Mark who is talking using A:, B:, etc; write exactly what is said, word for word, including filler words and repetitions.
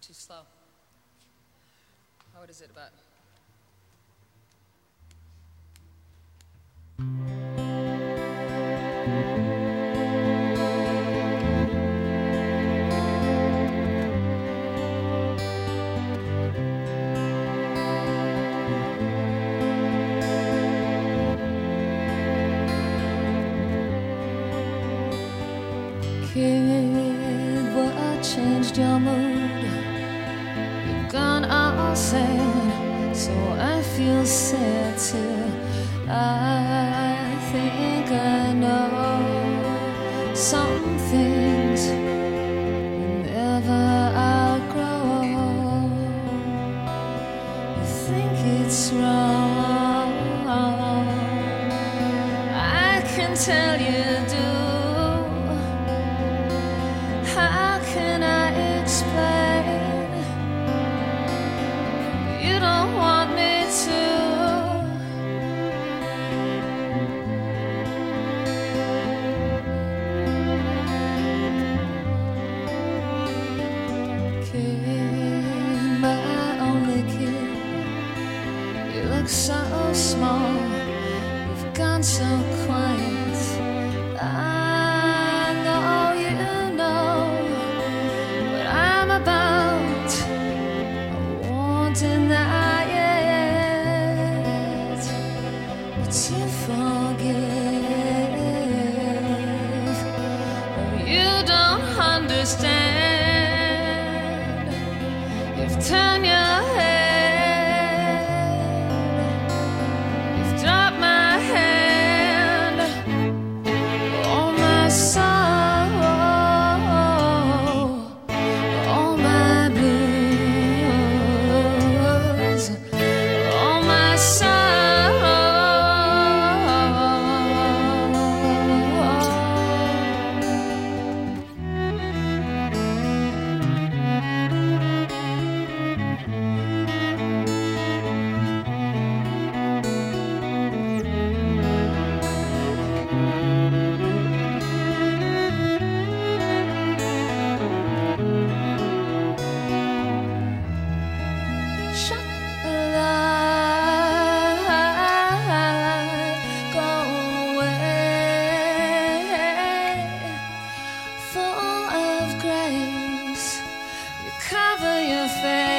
A: too slow. Oh, what is it about?
B: Kid, what changed your mood? You've gone all sad, so I feel sad too. I think I know some things you never outgrow. You think it's wrong, I can tell you do. How can I explain? You don't want me to. Kid, my only kid, you look so small, you've gone so quiet. I know you know what I'm about. I won't deny it, but to forgive. Oh, you don't understand. You've turned your head, you've dropped my hand. All my sorrow, all my blues, all my sorrow. Shut the light, go away. Full of grace, you cover your face.